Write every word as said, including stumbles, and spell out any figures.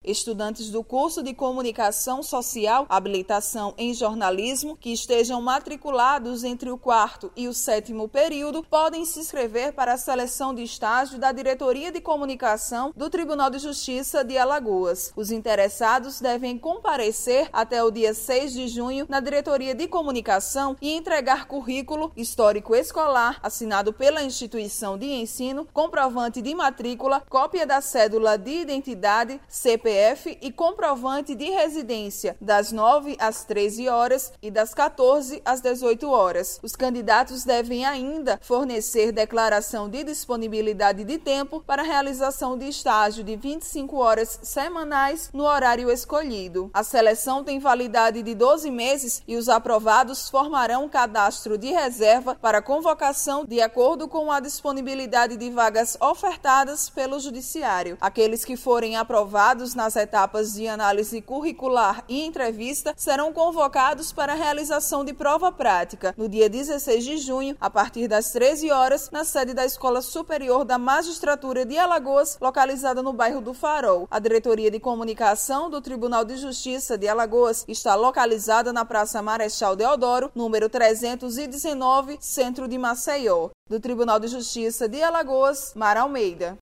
Estudantes do curso de Comunicação Social, Habilitação em Jornalismo, que estejam matriculados entre o quarto e o sétimo período, podem se inscrever para a seleção de estágio da Diretoria de Comunicação do Tribunal de Justiça de Alagoas. Os interessados devem comparecer até o dia seis de junho na Diretoria de Comunicação e entregar currículo, histórico escolar, assinado pela instituição de ensino, comprovante de matrícula, cópia da cédula de identidade, C P F e comprovante de residência, das nove às treze horas e das quatorze às dezoito horas. Os candidatos devem ainda fornecer declaração de disponibilidade de tempo para realização de estágio de vinte e cinco horas semanais no horário escolhido. A seleção tem validade de doze meses e os aprovados formarão um cadastro de reserva para convocação de acordo com a disponibilidade de vagas ofertadas pelo Judiciário. Aqueles que forem aprovados nas etapas de análise curricular e entrevista serão convocados para a realização de prova prática no dia dezesseis de junho, a partir das treze horas, na sede da Escola Superior da Magistratura de Alagoas, localizada no bairro do Farol. A Diretoria de Comunicação do Tribunal de Justiça de Alagoas está localizada na Praça Marechal Deodoro, número trezentos e dezenove, centro de Maceió. Do Tribunal de Justiça de Alagoas, Mara Almeida.